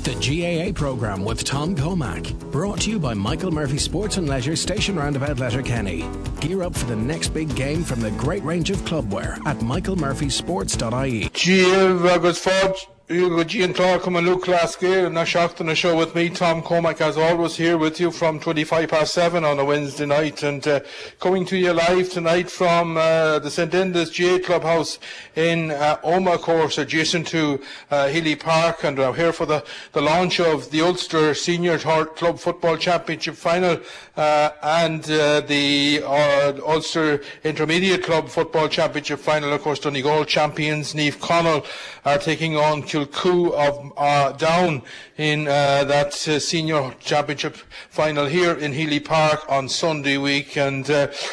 The GAA programme with Tom Comack. Brought to you by Michael Murphy Sports and Leisure, Station Roundabout, Letterkenny. Gear up for the next big game from the great range of clubwear at michaelmurphysports.ie. Gio agus fod, Gian Clark and Luke Lasky, and shocked on the show with me, Tom Comack, as always, here with you from 7:25 on a Wednesday night, and coming to you live tonight from the St Enda's GAA Clubhouse in Omagh course, adjacent to Healy Park, and we're here for the launch of the Ulster Senior Club Football Championship final and the Ulster Intermediate Club Football Championship final. Of course, Donegal champions Niamh Conaill are taking on Kilcoo of Down in that senior championship final here in Healy Park on Sunday week. And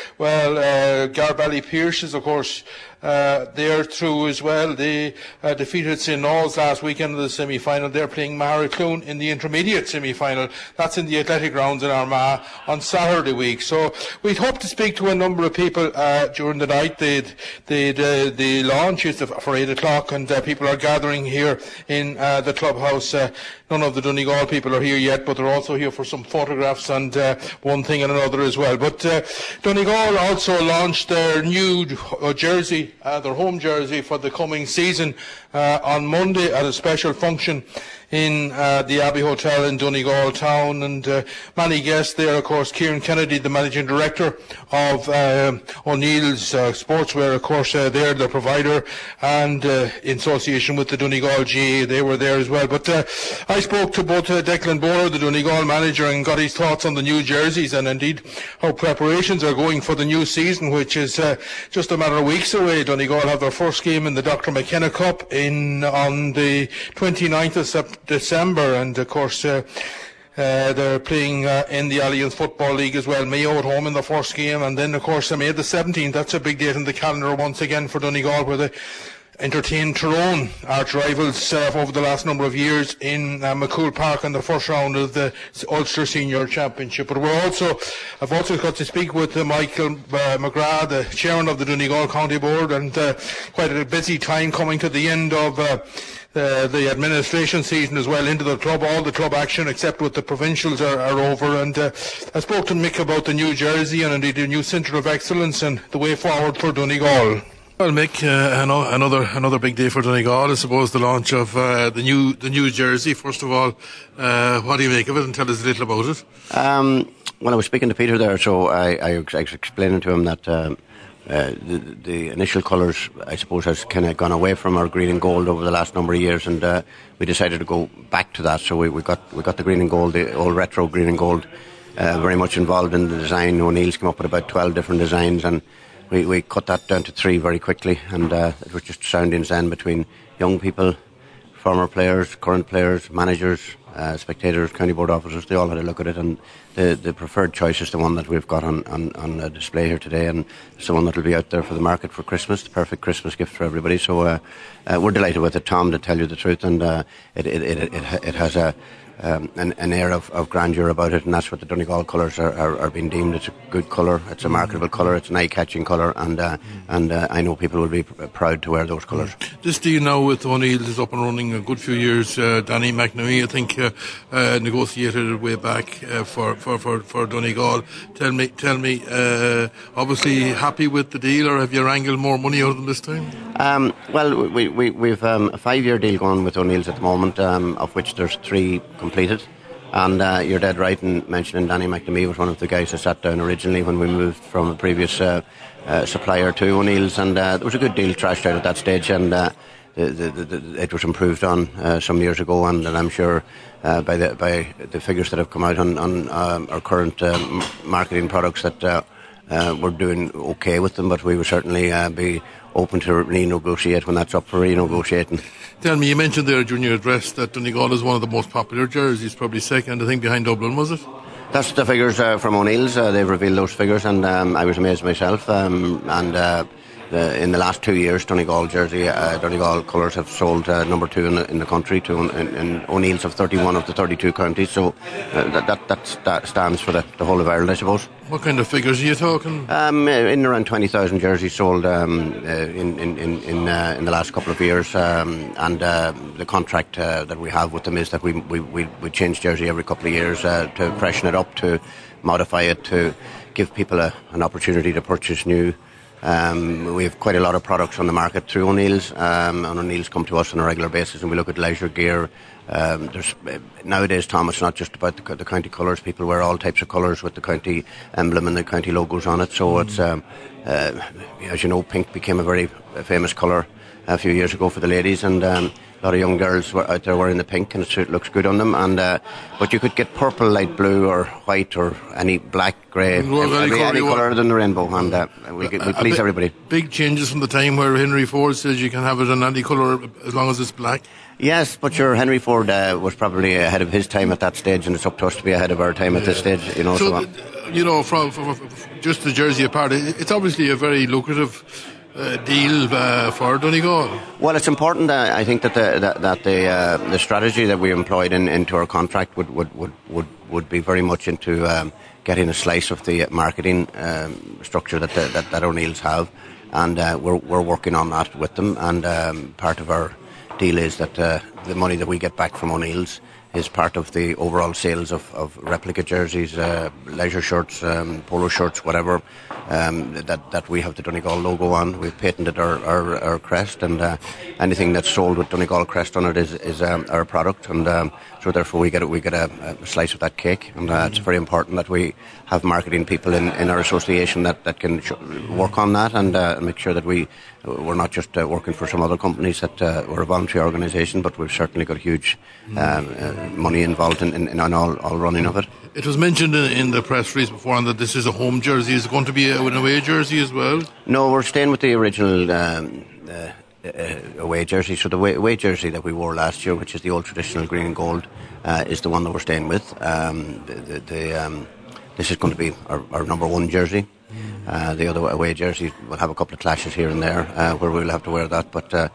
Garbally Pierce is, of course, they're through as well. They defeated St Knowles last weekend in the semi-final. They're playing Maheracloon in the intermediate semi-final. That's in the Athletic Grounds in Armagh on Saturday week. So we'd hope to speak to a number of people during the night. The launch is for 8 o'clock, and people are gathering here in the clubhouse. None of the Donegal people are here yet, but they're also here for some photographs and one thing and another as well. But Donegal also launched their new jersey, their home jersey for the coming season on Monday at a special function in the Abbey Hotel in Donegal town, and many guests there. Of course, Kieran Kennedy, the managing director of O'Neill's Sportswear, of course, they're the provider, and in association with the Donegal GAA, they were there as well. But I spoke to both Declan Bowler, the Donegal manager, and got his thoughts on the new jerseys and indeed how preparations are going for the new season, which is just a matter of weeks away. Donegal have their first game in the Dr. McKenna Cup on the 29th of December, and of course they're playing in the Alliance Football League as well. Mayo at home in the first game, and then of course May the 17th, that's a big date in the calendar once again for Donegal, where they entertained Tyrone, arch rivals over the last number of years in McCool Park in the first round of the Ulster Senior Championship. But I've also got to speak with Michael McGrath, the chairman of the Donegal County Board, and quite a busy time coming to the end of the administration season as well, into the club. All the club action except with the provincials are over, and I spoke to Mick about the new jersey and indeed the new Centre of Excellence and the way forward for Donegal. Well, Mick, another big day for Donegal, I suppose, the launch of the new jersey. First of all, what do you make of it, and tell us a little about it? Well, I was speaking to Peter there, so I was explaining to him that the initial colours, I suppose, has kind of gone away from our green and gold over the last number of years, and we decided to go back to that. So we got the green and gold, the old retro green and gold, very much involved in the design. O'Neill's came up with about 12 different designs, and we cut that down to 3 very quickly, and it was just soundings then between young people, former players, current players, managers, spectators, county board officers. They all had a look at it, and the preferred choice is the one that we've got on display here today, and it's the one that will be out there for the market for Christmas, the perfect Christmas gift for everybody. So we're delighted with it, Tom, to tell you the truth, and it has an air of grandeur about it, and that's what the Donegal colours are being deemed. It's a good colour, it's a marketable colour, it's an eye-catching colour, and I know people will be proud to wear those colours. This deal now with O'Neill's is up and running a good few years. Danny McNamee, I think, negotiated it way back for Donegal. Tell me, obviously happy with the deal, or have you wrangled more money out of them this time? Well, we've a 5-year deal going with O'Neill's at the moment, of which there's 3 completed, and you're dead right in mentioning Danny McNamee was one of the guys who sat down originally when we moved from a previous supplier to O'Neill's, and there was a good deal trashed out at that stage, and it was improved on some years ago, and I'm sure by the figures that have come out on our current marketing products that we're doing okay with them, but we will certainly be open to renegotiate when that's up for renegotiating. Tell me, you mentioned there during your address that Donegal is one of the most popular jerseys, probably second, I think, behind Dublin, was it? That's the figures from O'Neill's. They've revealed those figures, and I was amazed myself. in the last 2 years, Donegal jersey, Donegal colours have sold number 2 in the country to in O'Neill's of 31 of the 32 counties. So that stands for the whole of Ireland, I suppose. What kind of figures are you talking? In around 20,000 jerseys sold in the last couple of years, and the contract that we have with them is that we change jersey every couple of years to freshen it up, to modify it, to give people an opportunity to purchase new. We have quite a lot of products on the market through O'Neill's, and O'Neill's come to us on a regular basis, and we look at leisure gear. There's nowadays, Tom, it's not just about the county colours. People wear all types of colours with the county emblem and the county logos on it. So it's, as you know, pink became a very famous colour a few years ago for the ladies, and a lot of young girls were out there wearing the pink, and it looks good on them. And but you could get purple, light blue, or white, or any black, grey, any colour other than the rainbow, and we please everybody. Big changes from the time where Henry Ford says you can have it in any colour as long as it's black. Yes, but sure, Henry Ford was probably ahead of his time at that stage, and it's up to us to be ahead of our time at this stage. From just the jersey apart, it's obviously a very lucrative deal for Donegal. Well, it's important. I think that the strategy that we employed into our contract would be very much into getting a slice of the marketing structure that O'Neill's have, and we're working on that with them. And part of our deal is that the money that we get back from O'Neill's is part of the overall sales of replica jerseys, leisure shirts, polo shirts, whatever, that we have the Donegal logo on. We've patented our crest, and anything that's sold with Donegal crest on it is our product, and so therefore we get a slice of that cake. And it's very important that we have marketing people in our association that can work on that, and make sure that we're not just working for some other companies that we're a voluntary organisation, but we've certainly got huge money involved in all running of it. It was mentioned in the press release before that this is a home jersey. Is it going to be an away jersey as well? No, we're staying with the original away jersey. So the away jersey that we wore last year, which is the old traditional green and gold, is the one that we're staying with. This is going to be our number 1 jersey. The other away jerseys will have a couple of clashes here and there where we'll have to wear that, but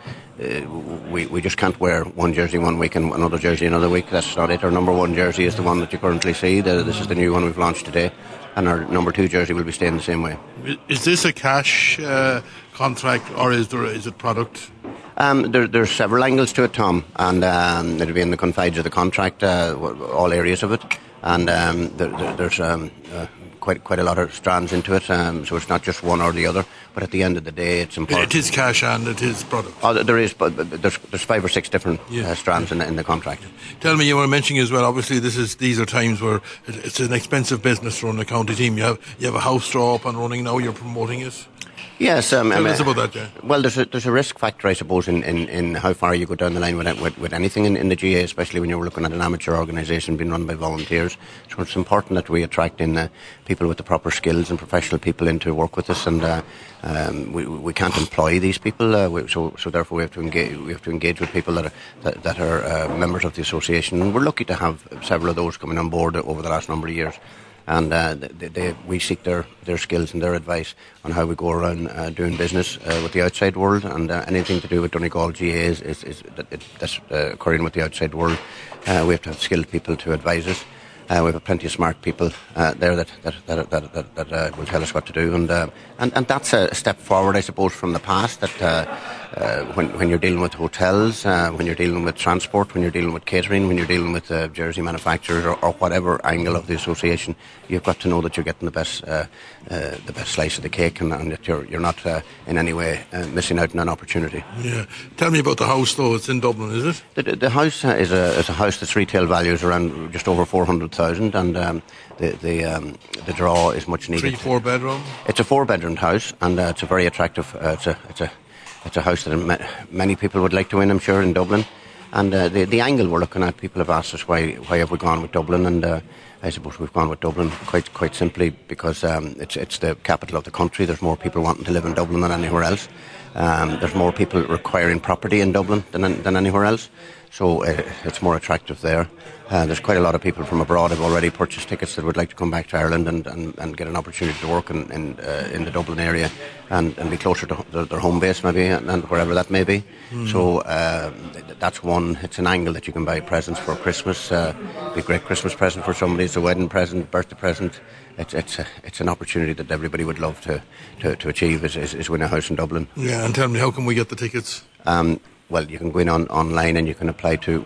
we just can't wear one jersey one week and another jersey another week. That's not it. Our number 1 jersey is the one that you currently see. This is the new one we've launched today, and our number 2 jersey will be staying the same way. Is this a cash contract, or is it product? There's several angles to it, Tom, and it'll be in the confines of the contract, all areas of it, and there's quite a lot of strands into it, so it's not just one or the other, but at the end of the day it's important. It is cash and it is product. There is, but there's 5 or 6 different strands in the contract. Tell me, you were mentioning as well, obviously these are times where it's an expensive business to run a county team. You have a house draw up and running now, you're promoting it. Yes, tell us about that, yeah. Well, there's a risk factor, I suppose, in how far you go down the line with anything in the GA, especially when you're looking at an amateur organisation being run by volunteers. So it's important that we attract in people with the proper skills and professional people in to work with us, and we can't employ these people, so therefore we have to engage with people that are members of the association, and we're lucky to have several of those coming on board over the last number of years. And we seek their skills and their advice on how we go around doing business with the outside world, and anything to do with Donegal GA that's occurring with the outside world. We have to have skilled people to advise us. We have plenty of smart people there that will tell us what to do, and that's a step forward, I suppose, from the past. That when you're dealing with hotels, when you're dealing with transport, when you're dealing with catering, when you're dealing with jersey manufacturers or whatever angle of the association, you've got to know that you're getting the best slice of the cake, and that you're not in any way missing out on an opportunity. Yeah. Tell me about the house, though. It's in Dublin, is it? The house is a house that's retail value is around just over 400,000, and the draw is much needed. 3-4 bedroom. It's a 4-bedroomed house, and it's a very attractive. It's a house that many people would like to win, I'm sure, in Dublin. And the angle we're looking at, people have asked us why have we gone with Dublin, and I suppose we've gone with Dublin quite simply because it's the capital of the country. There's more people wanting to live in Dublin than anywhere else. There's more people requiring property in Dublin than anywhere else. so it's more attractive there. There's quite a lot of people from abroad have already purchased tickets that would like to come back to Ireland and get an opportunity to work in the Dublin area and be closer to their home base maybe and wherever that may be. So that's one. It's an angle that you can buy presents for Christmas. Be a great Christmas present for somebody. It's a wedding present, birthday present. It's an opportunity that everybody would love to achieve is win a house in Dublin. Yeah, and tell me, how can we get the tickets? Well, you can go in online and you can apply to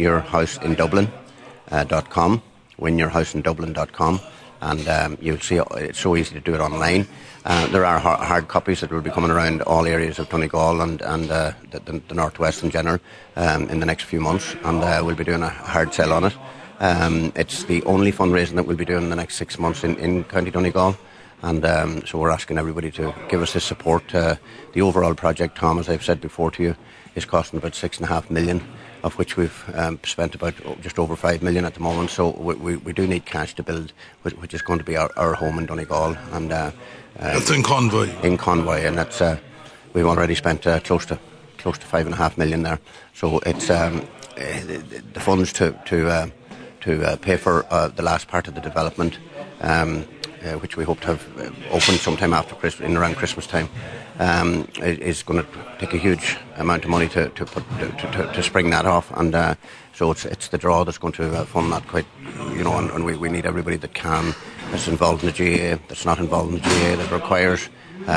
winyourhouseindublin.com, winyourhouseindublin.com, and you'll see it's so easy to do it online. There are hard copies that will be coming around all areas of Donegal and the northwest in general in the next few months, and we'll be doing a hard sell on it. It's the only fundraising that we'll be doing in the next 6 months in County Donegal, and so we're asking everybody to give us this support. The overall project, Tom, as I've said before to you, is costing about $6.5 million, of which we've spent about just over $5 million at the moment. So we do need cash to build, which is going to be our home in Donegal, and that's in Convoy. In Convoy, and that's we've already spent close to $5.5 million there. So it's the funds to pay for the last part of the development, which we hope to have opened sometime after Christmas, in around Christmas time, is going to take a huge amount of money to spring that off, and so it's the draw that's going to fund that quite, and we need everybody that can, that's involved in the GAA, that's not involved in the GAA, that requires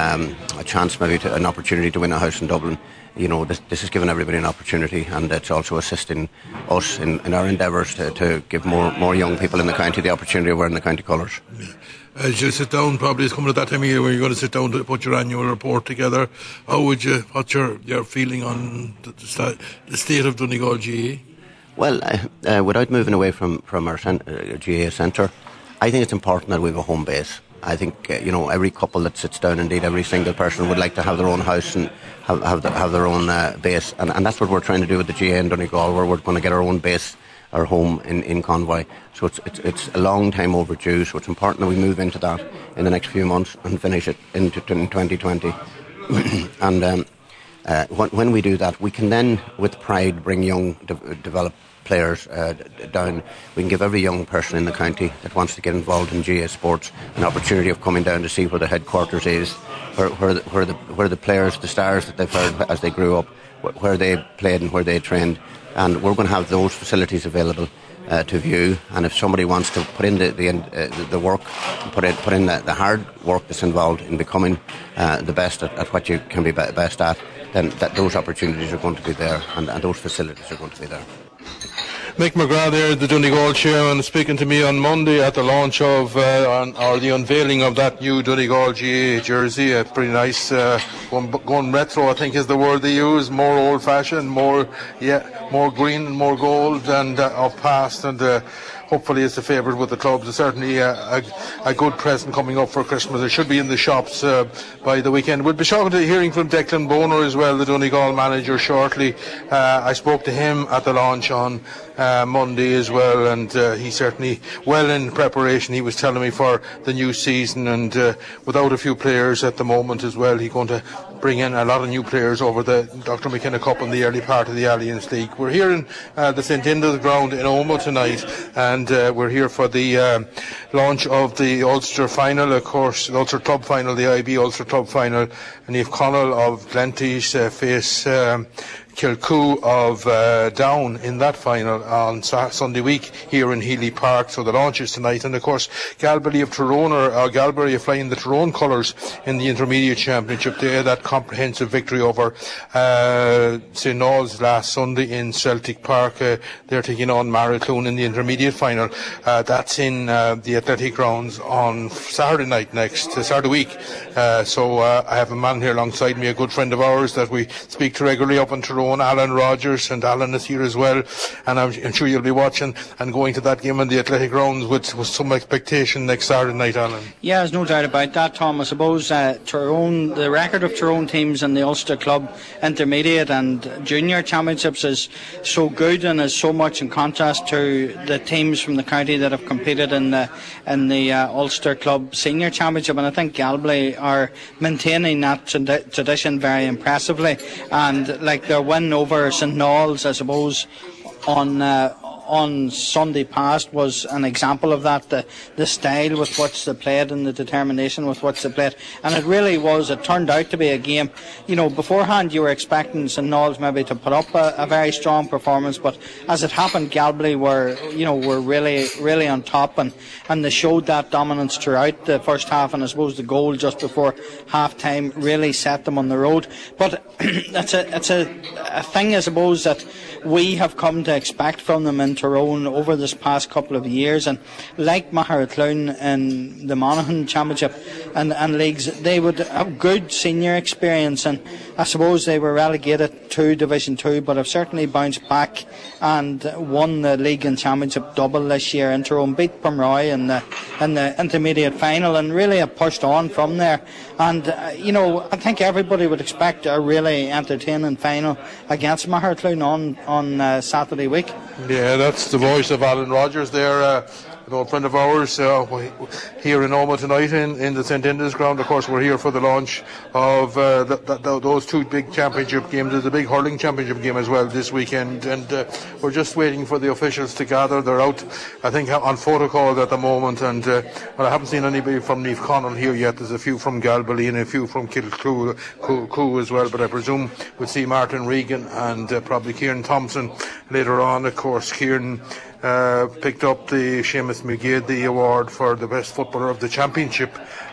a chance, maybe an opportunity to win a house in Dublin. This is giving everybody an opportunity, and it's also assisting us in our endeavours to give more young people in the county the opportunity of wearing the county colours. Yeah. As you sit down, probably it's coming at that time of year when you're going to sit down to put your annual report together. What's your feeling on the state of Donegal GAA? Well, without moving away from our GAA centre, I think it's important that we have a home base. I think every couple that sits down, indeed every single person, would like to have their own house and have their own base, and that's what we're trying to do with the GAA in Donegal, where we're going to get our own base, our home in Convoy. So it's a long time overdue, so it's important that we move into that in the next few months and finish it in 2020. And when we do that, we can then with pride bring young developed players down. We can give every young person in the county that wants to get involved in GAA sports an opportunity of coming down to see where the headquarters is, where the players, the stars that they've heard as they grew up, where they played and where they trained. And we're going to have those facilities available to view. And if somebody wants to put in the work, put in the hard work that's involved in becoming the best at what you can be best at, then those opportunities are going to be there, and those facilities are going to be there. Mick McGrath there, the Donegal chairman, speaking to me on Monday at the launch of or the unveiling of that new Donegal GAA jersey. Pretty nice, going retro, I think is the word they use. More old-fashioned, more green and more gold and of past, and hopefully it's a favourite with the clubs. It's certainly a good present coming up for Christmas. It should be in the shops by the weekend. We'll be hearing from Declan Boner as well, the Donegal manager, shortly. I spoke to him at the launch on Monday as well, and he's certainly well in preparation, he was telling me, for the new season, and without a few players at the moment as well, he's going to bring in a lot of new players over the Dr. McKenna Cup in the early part of the Alliance League. We're here in the St. Inda's ground in Omagh tonight, and we're here for the launch of the Ulster final, of course, the Ulster Club final, the IB Ulster Club final, and Niamh Connell of Glenties face Kilcoo of Down in that final on Sunday week here in Healy Park. So the launch is tonight, and of course Galbally of Tyrone are flying the Tyrone colours in the Intermediate Championship. They had that comprehensive victory over St. Noel's last Sunday in Celtic Park. They're taking on Maracloon in the Intermediate final. That's in the Athletic Grounds on Saturday week. So I have a man here alongside me, a good friend of ours that we speak to regularly up in Tyrone, Alan Rogers, and Alan is here as well, and I'm sure you'll be watching and going to that game in the Athletic Grounds with some expectation next Saturday night, Alan. Yeah, there's no doubt about that, Tom. I suppose Tyrone, the record of Tyrone teams in the Ulster Club Intermediate and Junior Championships is so good and is so much in contrast to the teams from the county that have competed in the Ulster Club Senior Championship, and I think Galbally are maintaining that tradition very impressively, and like their win over St. Noel's, I suppose, on Sunday past was an example of that, the style with which they played and the determination with which they played, and it turned out to be a game, beforehand you were expecting St Knowles maybe to put up a very strong performance, but as it happened, Galbally were really on top, and they showed that dominance throughout the first half, and I suppose the goal just before half time really set them on the road. But it's a thing, I suppose, that we have come to expect from them in Tyrone over this past couple of years, and like Maheracloon in the Monaghan Championship and leagues, they would have good senior experience, and I suppose they were relegated to Division 2 but have certainly bounced back and won the league and championship double this year in Tyrone, beat Pomeroy in the intermediate final, and really have pushed on from there. And I think everybody would expect a really entertaining final against Maheracloon on Saturday week. Yeah, that's the voice of Alan Rogers there, an old friend of ours here in Omagh tonight in the St Enda's ground. Of course, we're here for the launch of those two big championship games. There's a big hurling championship game as well this weekend, and we're just waiting for the officials to gather. They're out, I think, on photocall at the moment, and I haven't seen anybody from Niamh Conaill here yet. There's a few from Galbally and a few from Kilcoo as well, but I presume we'll see Martin Regan and probably Kieran Thompson later on. Of course, Kieran picked up the Seamus McGeady award for the best footballer of the championship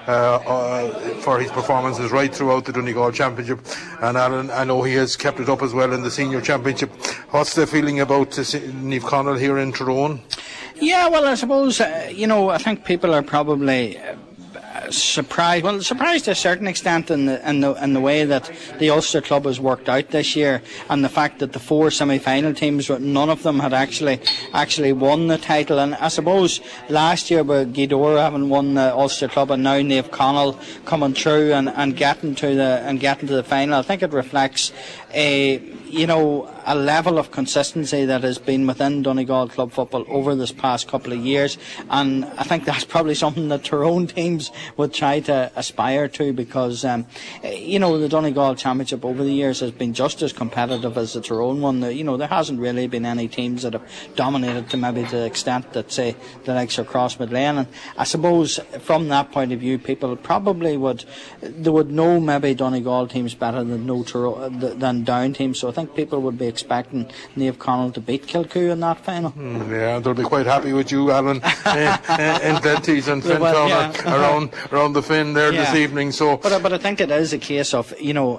for his performances right throughout the Donegal Championship, and Alan, I know he has kept it up as well in the senior championship. What's the feeling about Niamh Conaill here in Tyrone? Yeah, well, I suppose I think people are probably surprised to a certain extent in the way that the Ulster club has worked out this year, and the fact that the four semi-final teams, none of them had actually won the title. And I suppose last year with Gweedore having won the Ulster club, and now Niamh Conaill coming through and getting to the final, I think it reflects a level of consistency that has been within Donegal club football over this past couple of years, and I think that's probably something that Tyrone teams would try to aspire to, because the Donegal Championship over the years has been just as competitive as the Tyrone one. There hasn't really been any teams that have dominated to maybe the extent that, say, the likes of Cross Midlane, and I suppose from that point of view, people probably would know maybe Donegal teams better than Down teams, so I think people would be expecting Niamh Conaill to beat Kilcoo in that final. Yeah, they'll be quite happy with you, Alan, in Glenties and Finn around the Finn there this evening. So, but I think it is a case of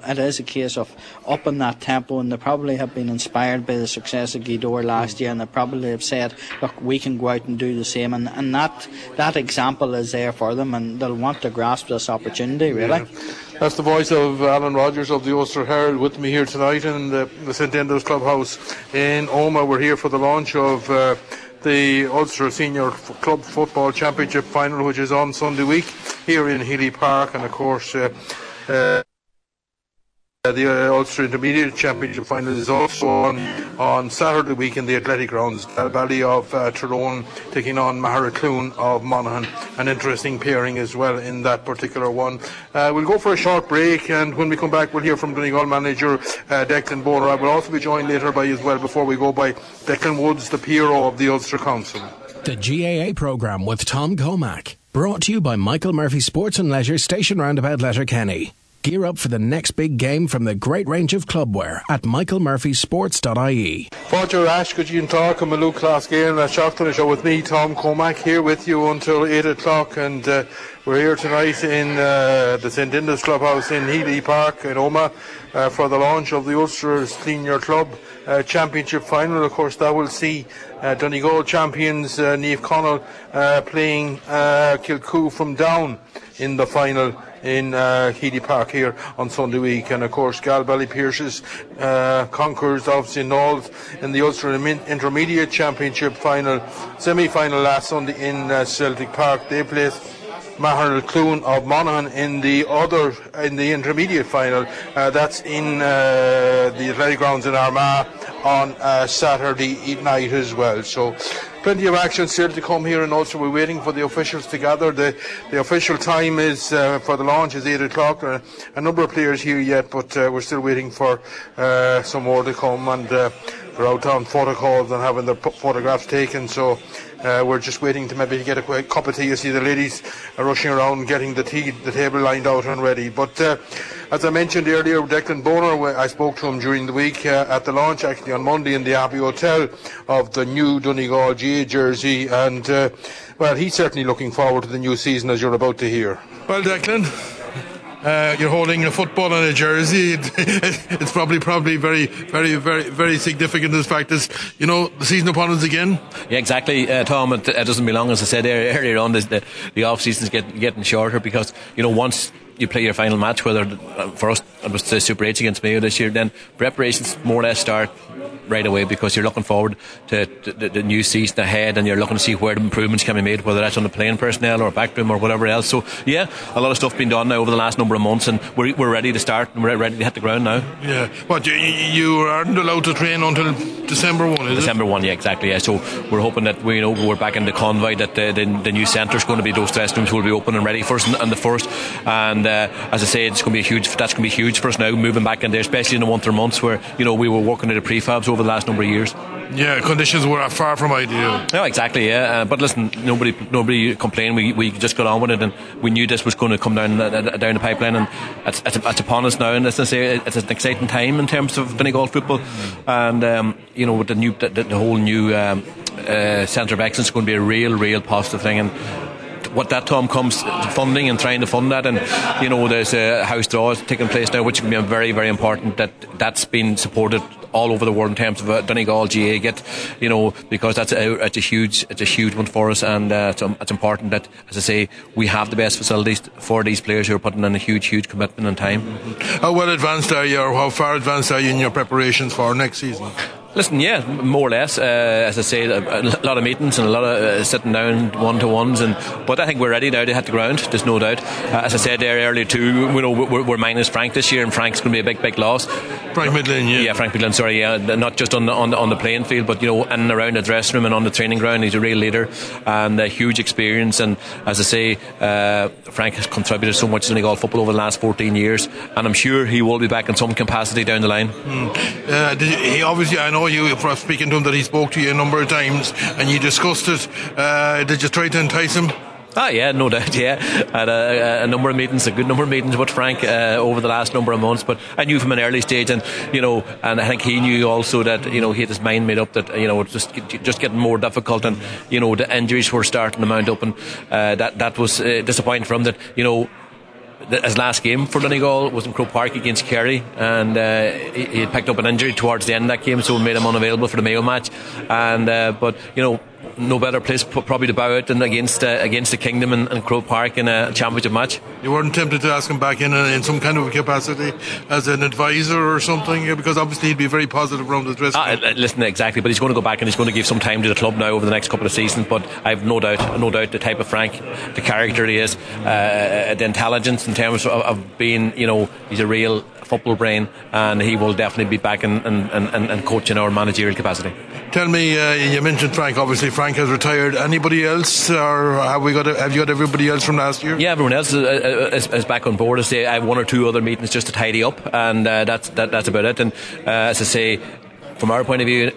upping that tempo, and they probably have been inspired by the success of Gweedore last year, and they probably have said, look, we can go out and do the same, and that example is there for them, and they'll want to grasp this opportunity, really. Yeah. That's the voice of Alan Rogers of the Ulster Herald with me here tonight in the St Enda's Clubhouse in Omagh. We're here for the launch of the Ulster Senior Club Football Championship final, which is on Sunday week here in Healy Park, and of course the Ulster Intermediate Championship final is also on Saturday week in the Athletic Grounds. Galbally of Tyrone taking on Maheracloon of Monaghan. An interesting pairing as well in that particular one. We'll go for a short break, and when we come back we'll hear from Donegal manager Declan Bonner. I will also be joined later by Declan Woods, the PRO of the Ulster Council. The GAA programme with Tom Comack, brought to you by Michael Murphy Sports and Leisure, Station Roundabout, Letterkenny. Gear up for the next big game from the great range of clubwear at michaelmurphysports.ie. Fáilte Ash, go Jean Clark and Malou Clasgale and a Shockton show with me, Tom Comack, here with you until 8 o'clock, and we're here tonight in the St Enda's Clubhouse in Healy Park in Omagh for the launch of the Ulster Senior Club Championship final. Of course, that will see Donegal champions Niamh Conaill playing Kilcoo from Down in the final in Healy Park here on Sunday week, and of course Galbally Pierces conquerors of St Knowles in the Ulster Intermediate Championship semi-final last Sunday in Celtic Park. They placed Maheracloon of Monaghan in the intermediate final. That's in the Athletic Grounds in Armagh on Saturday night as well. So plenty of action still to come here in Ulster. We're waiting for the officials to gather. The official time is for the launch is 8 o'clock. There are a number of players here yet, but we're still waiting for some more to come. And They're out on photocols and having their photographs taken, so we're just waiting to maybe get a quick cup of tea. You see the ladies are rushing around getting the table lined out and ready. But as I mentioned earlier, Declan Bonner, I spoke to him during the week at the launch, actually on Monday in the Abbey Hotel, of the new Donegal GA jersey, and well, he's certainly looking forward to the new season, as you're about to hear. Well, Declan, you're holding a football and a jersey. It's probably very, very, very, very significant. As fact is, the season upon us again. Yeah, exactly, Tom. It doesn't be long, as I said earlier on. The off season's getting shorter because once you play your final match, whether for us it was the Super 8 against Mayo this year, then preparations more or less start right away, because you're looking forward to the new season ahead, and you're looking to see where the improvements can be made, whether that's on the playing personnel or backroom or whatever else. So yeah, a lot of stuff being done now over the last number of months, and we're ready to start and we're ready to hit the ground now. Yeah, but you aren't allowed to train until December 1, is December 1, yeah, exactly. Yeah. So we're hoping that we're back in the convoy, that the new centre's going to be, those dressing rooms will be open and ready for us on the first. And as I say, that's going to be huge for us now, moving back in there, especially in the winter months where we were working at the prefabs over the last number of years. Yeah, conditions were far from ideal. No, exactly, yeah. But listen, nobody complained. We just got on with it, and we knew this was going to come down the pipeline, and it's upon us now. And as I say, it's an exciting time in terms of Donegal football, and with the whole new centre of excellence is going to be a real positive thing. And what that, Tom, comes to funding and trying to fund that, and there's a house draw taking place now, which can be very, very important. That's been supported all over the world in terms of Donegal GA because it's a huge one for us, and it's important that, as I say, we have the best facilities for these players who are putting in a huge commitment and time. How well advanced are you, or how far advanced are you in your preparations for next season? Listen, yeah, more or less. As I say, a lot of meetings and a lot of sitting down one-to-ones, but I think we're ready now to hit the ground. There's no doubt. As I said there earlier too, we're minus Frank this year, and Frank's going to be a big loss. Frank Midland, yeah. Yeah, Frank Midland. Sorry, yeah, not just on the playing field, but in and around the dressing room and on the training ground. He's a real leader and a huge experience. And as I say, Frank has contributed so much to Donegal football over the last 14 years, and I'm sure he will be back in some capacity down the line. He obviously, I know you, for speaking to him, that he spoke to you a number of times and you discussed it. Did you try to entice him? Yeah, no doubt, yeah. Had a number of meetings, a good number of meetings with Frank over the last number of months, but I knew from an early stage, and and I think he knew also that he had his mind made up that it's just getting more difficult, and the injuries were starting to mount up, and that was disappointing for him, that his last game for Donegal was in Croke Park against Kerry, and he had picked up an injury towards the end of that game, so it made him unavailable for the Mayo match. And but no better place probably to bow out than against the Kingdom in Croke Park in a championship match. You weren't tempted to ask him back in some kind of capacity as an advisor or something, because obviously he'd be very positive around the dressing room. Listen, exactly, but he's going to go back and he's going to give some time to the club now over the next couple of seasons. But I've no doubt the type of Frank, the character he is, the intelligence in terms of being, he's a real football brain, and he will definitely be back in coaching our managerial capacity. Tell me, you mentioned Frank. Obviously Frank has retired. Anybody else, or have you got everybody else from last year? Yeah, everyone else is back on board. I say I have one or two other meetings just to tidy up, and that's about it. And as I say, from our point of view,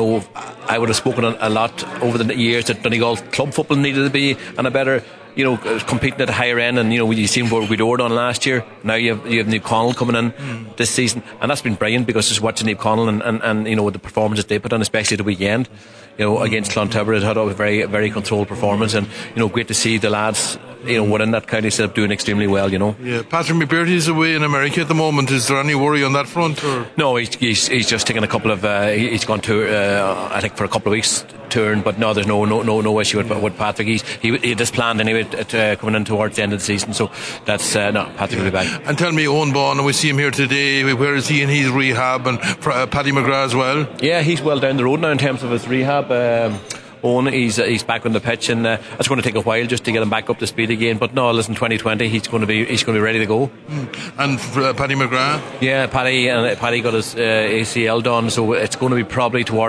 I would have spoken a lot over the years that Donegal club football needed to be on a better, competing at a higher end, and you seen what we'd ordered on last year. Now you have Niamh Connell coming in this season, and that's been brilliant, because just watching Niamh Connell and the performances they put on, especially the weekend, against Clontarf, it had a very, very controlled performance, and great to see the lads within that county setup doing extremely well. Yeah, Patrick McBearty is away in America at the moment. Is there any worry on that front? Or? No, he's just taking a couple of he's gone to I think for a couple of weeks touring, but no, there's no issue with Patrick. He had this planned anyway coming in towards the end of the season, so that's Patrick will be back. And tell me, Owen Baughan, we see him here today. Where is he in his rehab? And Paddy McGrath as well? Yeah, he's well down the road now in terms of his rehab. Owen, he's back on the pitch, and it's going to take a while just to get him back up to speed again. But no, listen, 2020 he's going to be ready to go. And Paddy McGrath? Yeah, Paddy got his ACL done, so it's going to be probably towards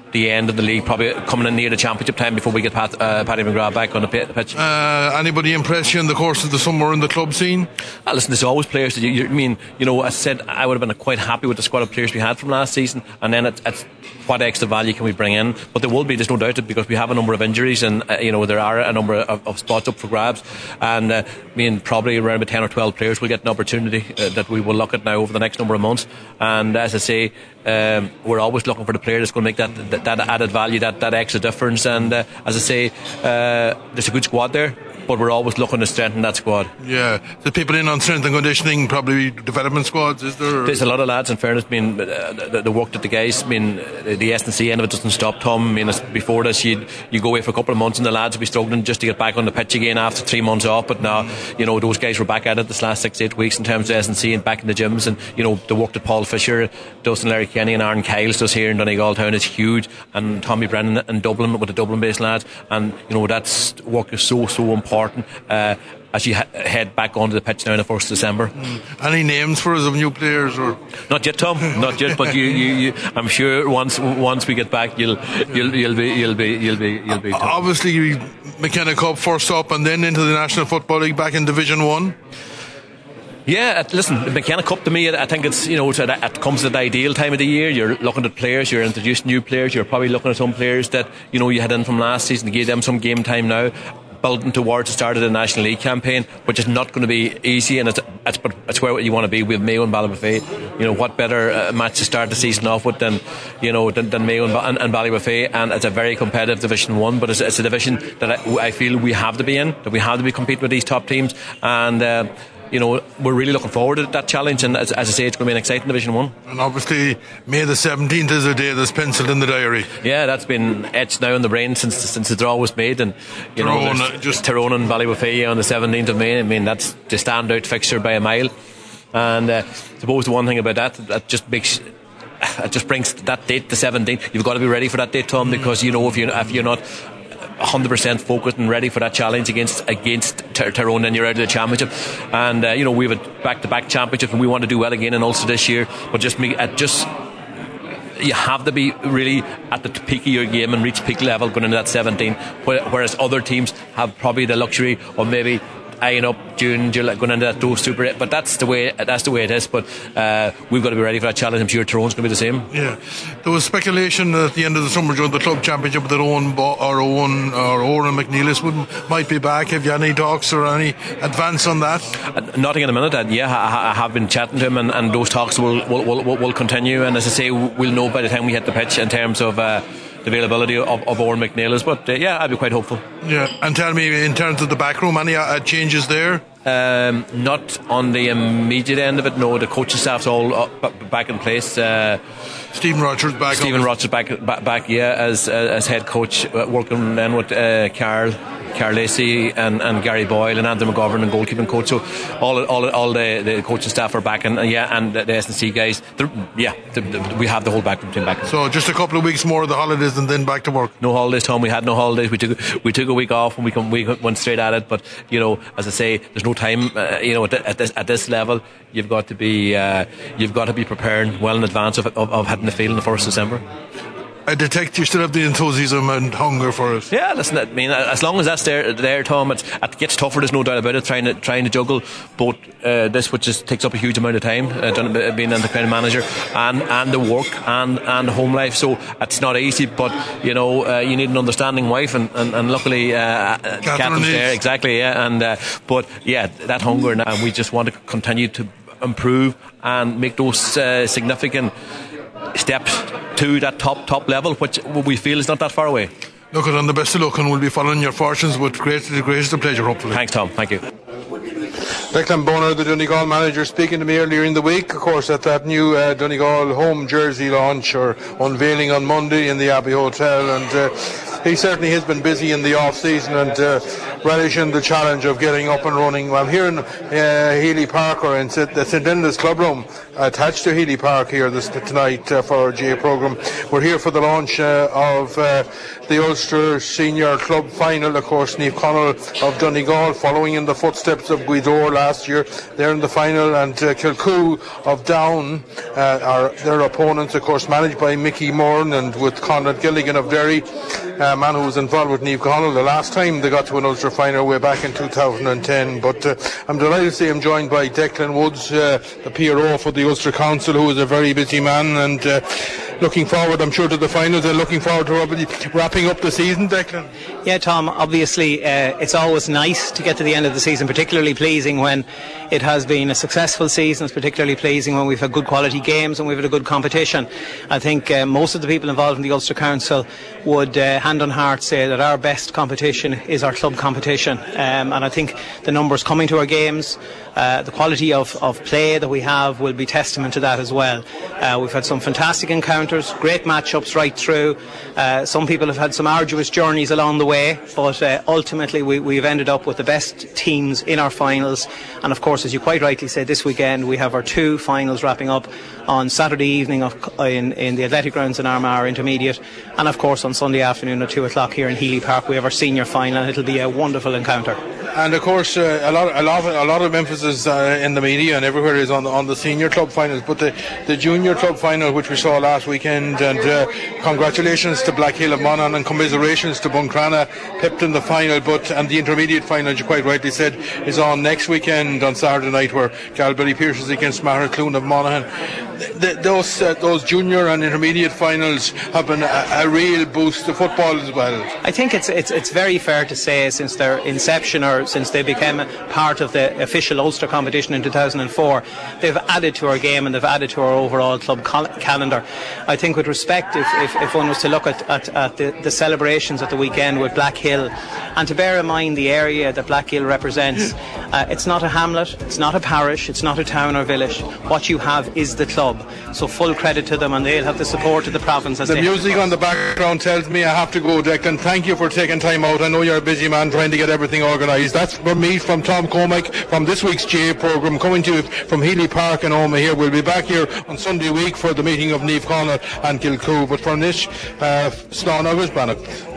the end of the league, probably coming in near the championship time before we get Paddy McGrath back on the pitch. Anybody impress you in the course of the summer in the club scene? Listen, there's always players that I mean, as I said, I would have been quite happy with the squad of players we had from last season, and then it's what extra value can we bring in? But there's no doubt, because we have a number of injuries, and there are a number of spots up for grabs, and probably around about 10 or 12 players will get an opportunity that we will look at now over the next number of months. And as I say, we're always looking for the player that's going to make that added value, that extra difference. And as I say, there's a good squad there, but we're always looking to strengthen that squad. Yeah, the people in on strength and conditioning, probably development squads, is there? There's a lot of lads, in fairness. The work that the guys, the S&C end of it doesn't stop, Tom. Before this, you go away for a couple of months and the lads will be struggling just to get back on the pitch again after 3 months off. But now, those guys were back at it this last 6-8 weeks in terms of S&C and back in the gyms. And, the work that Paul Fisher, Dustin Larry Kenny and Aaron Kyles does here in Donegal Town is huge. And Tommy Brennan in Dublin with the Dublin-based lads. And, that work is so important. As you head back onto the pitch now on the 1st of December. Any names for us of new players? Or not yet, Tom. Not yet. But you I'm sure once we get back, you'll be. Obviously, McKenna Cup first up, and then into the National Football League back in Division 1. Yeah, listen, the McKenna Cup to me, I think it's, it comes at the ideal time of the year. You're looking at players, you're introducing new players, you're probably looking at some players that, you had in from last season to give them some game time now, building towards the start of the National League campaign, which is not going to be easy, and it's where you want to be. We have Mayo and Ballybofey. What better match to start the season off with than Mayo and Ballybofey, and it's a very competitive Division 1, but it's a division that I feel we have to be in, that we have to be competing with these top teams, and we're really looking forward to that challenge, and as I say, it's going to be an exciting Division 1. And obviously May the 17th is a day that's penciled in the diary. Yeah, that's been etched now in the brain since the draw was made, and Tyrone and Ballybofey on the 17th of May. That's the standout fixture by a mile, and I suppose the one thing about that just brings that date, the 17th. You've got to be ready for that date, Tom, because if you're not 100% focused and ready for that challenge against Tyrone, then you're out of the championship. And we have a back-to-back championship, and we want to do well again in Ulster this year. But you have to be really at the peak of your game and reach peak level going into that 17. Whereas other teams have probably the luxury of maybe eyeing up June, July, going into those Super 8, but that's the way it is. But we've got to be ready for that challenge. I'm sure Tyrone's going to be the same. Yeah, there was speculation at the end of the summer during the club championship that Owen McNeilis might be back. Have you any talks or any advance on that? Nothing in a minute. I have been chatting to him, and those talks will continue. And as I say, we'll know by the time we hit the pitch in terms of the availability of Owen McNeilis, but I'd be quite hopeful. Yeah, and tell me, in terms of the back room, any changes there? Not on the immediate end of it. No, the coaching staff's all back in place. Stephen Rochers back, yeah, as head coach, working then with Carl Lacey and Gary Boyle and Andrew McGovern and goalkeeping coach. So all the coaching staff are back, and the S&C guys. We have the whole back team back. So just a couple of weeks more of the holidays and then back to work. No holidays, Tom. We had no holidays. We took a week off and we went straight at it. But as I say, there's no time. At this level, you've got to be preparing well in advance of hitting the field on the 1st of December. I detect you still have the enthusiasm and hunger for it. Yeah, listen, I mean, as long as that's there, Tom, it gets tougher, there's no doubt about it, trying to juggle both this, which takes up a huge amount of time, being an kind of manager, and the work and the home life. So it's not easy, but you need an understanding wife, and luckily Catherine's there, exactly, yeah. And but yeah, that hunger, and we just want to continue to improve and make those significant steps to that top level, which we feel is not that far away. Look, on the best of luck, and we'll be following your fortunes with the greatest of pleasure, hopefully. Thanks, Tom. Thank you. Declan Bonner, the Donegal manager, speaking to me earlier in the week, of course, at that new Donegal home jersey launch or unveiling on Monday in the Abbey Hotel, and he certainly has been busy in the off-season and relishing the challenge of getting up and running. I'm here in Healy Park, or in the St Enda's Club Room, attached to Healy Park here tonight for our GA programme. We're here for the launch of the Ulster Senior Club Final. Of course, Niamh Conaill of Donegal, following in the footsteps of Guidor last year. They're in the final, and Kilcoo of Down are their opponents, of course, managed by Mickey Moran, and with Conrad Gilligan of Derry, a man who was involved with Niamh Conaill the last time they got to an Ulster final way back in 2010. But I'm delighted to see him joined by Declan Woods, the PRO for the Ulster Council, who is a very busy man, and looking forward, I'm sure, to the finals, and looking forward to wrapping up the season. Declan? Yeah, Tom, obviously it's always nice to get to the end of the season, particularly pleasing when it has been a successful season. It's particularly pleasing when we've had good quality games and we've had a good competition. I think most of the people involved in the Ulster Council would hand on heart say that our best competition is our club competition, and I think the numbers coming to our games, the quality of play that we have will be testament to that as well. We've had some fantastic encounters, great matchups right through. Some people have had some arduous journeys along the way, but ultimately we've ended up with the best teams in our finals. And of course, as you quite rightly said, this weekend we have our two finals wrapping up on Saturday evening in the Athletic Grounds in Armagh Intermediate, and of course on Sunday afternoon at 2 o'clock here in Healy Park we have our senior final, and it'll be a wonderful encounter. And of course, a lot of emphasis in the media and everywhere is on the senior club finals, but the junior club final, which we saw last weekend, and congratulations to Blackhill of Monaghan and commiserations to Buncrana, pipped in the final, and the intermediate final, as you quite rightly said, is on next weekend on Saturday night, where Galway Pierce is against Mahercloon of Monaghan. Those junior and intermediate finals have been a real boost to football as well. I think it's very fair to say, since their inception, or since they became part of the official Ulster competition in 2004, they've added to our game and they've added to our overall club calendar. I think, with respect, if one was to look at the celebrations at the weekend with Blackhill, and to bear in mind the area that Blackhill represents, it's not a hamlet, it's not a parish, it's not a town or village. What you have is the club. So full credit to them, and they'll have the support of the province. The music on the background tells me I have to go, Declan. Thank you for taking time out. I know you're a busy man trying to get everything organised. That's from me, from Tom Cormack, from this week's GA programme, coming to you from Healy Park in Omagh here. We'll be back here on Sunday week for the meeting of Niamh Conaill and Kilcoo. But from this, Slán agus Bannock.